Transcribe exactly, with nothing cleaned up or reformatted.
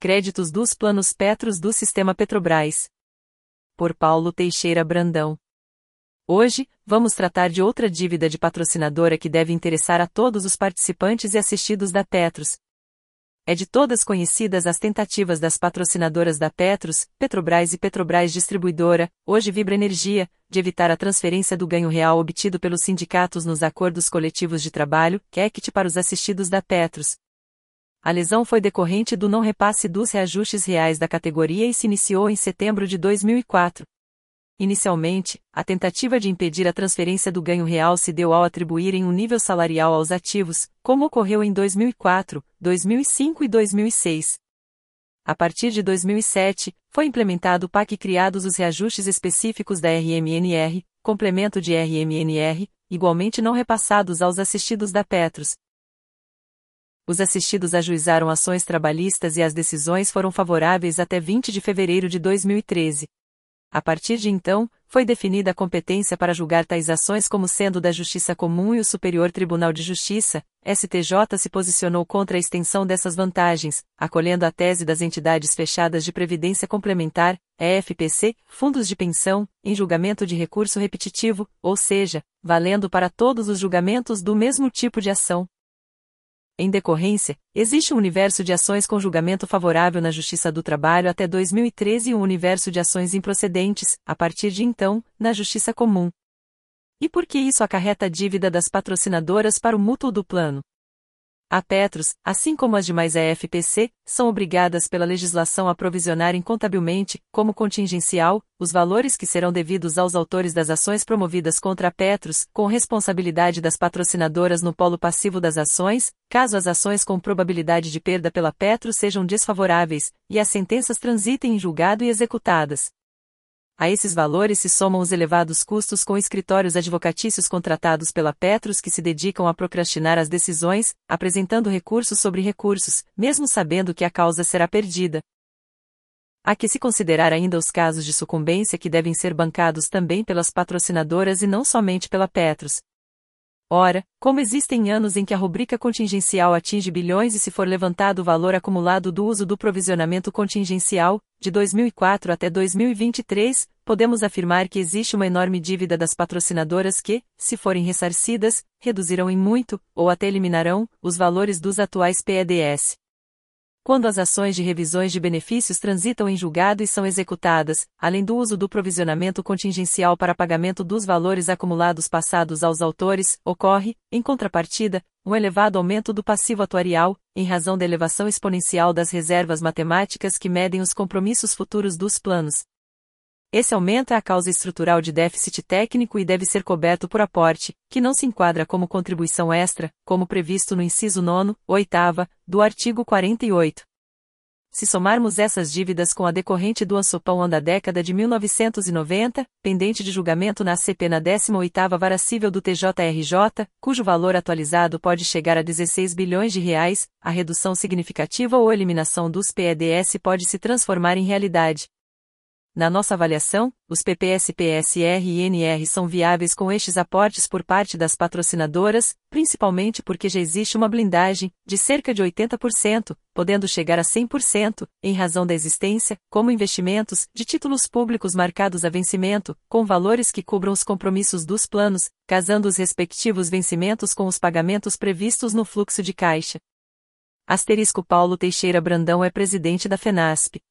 Créditos dos planos Petros do Sistema Petrobras. Por Paulo Teixeira Brandão. Hoje, vamos tratar de outra dívida de patrocinadora que deve interessar a todos os participantes e assistidos da Petros. É de todas conhecidas as tentativas das patrocinadoras da Petros, Petrobras e Petrobras Distribuidora, hoje Vibra Energia, de evitar a transferência do ganho real obtido pelos sindicatos nos acordos coletivos de trabalho, C E C T, para os assistidos da Petros. A lesão foi decorrente do não repasse dos reajustes reais da categoria e se iniciou em setembro de dois mil e quatro. Inicialmente, a tentativa de impedir a transferência do ganho real se deu ao atribuírem um nível salarial aos ativos, como ocorreu em dois mil e quatro, dois mil e cinco e dois mil e seis. A partir de dois mil e sete, foi implementado o P A C e criados os reajustes específicos da R M N R, complemento de R M N R, igualmente não repassados aos assistidos da Petros. Os assistidos ajuizaram ações trabalhistas e as decisões foram favoráveis até vinte de fevereiro de dois mil e treze. A partir de então, foi definida a competência para julgar tais ações como sendo da Justiça Comum e o Superior Tribunal de Justiça, S T J, se posicionou contra a extensão dessas vantagens, acolhendo a tese das entidades fechadas de previdência complementar, E F P C, fundos de pensão, em julgamento de recurso repetitivo, ou seja, valendo para todos os julgamentos do mesmo tipo de ação. Em decorrência, existe um universo de ações com julgamento favorável na Justiça do Trabalho até dois mil e treze e um universo de ações improcedentes, a partir de então, na Justiça Comum. E por que isso acarreta a dívida das patrocinadoras para o mútuo do plano? A Petros, assim como as demais E F P C, são obrigadas pela legislação a provisionarem contabilmente, como contingencial, os valores que serão devidos aos autores das ações promovidas contra a Petros, com responsabilidade das patrocinadoras no polo passivo das ações, caso as ações com probabilidade de perda pela Petros sejam desfavoráveis, e as sentenças transitem em julgado e executadas. A esses valores se somam os elevados custos com escritórios advocatícios contratados pela Petros que se dedicam a procrastinar as decisões, apresentando recursos sobre recursos, mesmo sabendo que a causa será perdida. Há que se considerar ainda os casos de sucumbência que devem ser bancados também pelas patrocinadoras e não somente pela Petros. Ora, como existem anos em que a rubrica contingencial atinge bilhões e se for levantado o valor acumulado do uso do provisionamento contingencial, de dois mil e quatro até dois mil e vinte e três, podemos afirmar que existe uma enorme dívida das patrocinadoras que, se forem ressarcidas, reduzirão em muito, ou até eliminarão, os valores dos atuais P E D S. Quando as ações de revisões de benefícios transitam em julgado e são executadas, além do uso do provisionamento contingencial para pagamento dos valores acumulados passados aos autores, ocorre, em contrapartida, um elevado aumento do passivo atuarial, em razão da elevação exponencial das reservas matemáticas que medem os compromissos futuros dos planos. Esse aumento é a causa estrutural de déficit técnico e deve ser coberto por aporte, que não se enquadra como contribuição extra, como previsto no inciso nono, oitava, do artigo quarenta e oito. Se somarmos essas dívidas com a decorrente do Ansopão da década de mil novecentos e noventa, pendente de julgamento na A C P na décima oitava Vara Cível do T J R J, cujo valor atualizado pode chegar a dezesseis bilhões de reais, a redução significativa ou eliminação dos P E D S pode se transformar em realidade. Na nossa avaliação, os P P S P S R e N R são viáveis com estes aportes por parte das patrocinadoras, principalmente porque já existe uma blindagem, de cerca de oitenta por cento, podendo chegar a cem por cento, em razão da existência, como investimentos, de títulos públicos marcados a vencimento, com valores que cubram os compromissos dos planos, casando os respectivos vencimentos com os pagamentos previstos no fluxo de caixa. Asterisco Paulo Teixeira Brandão é presidente da FENASP.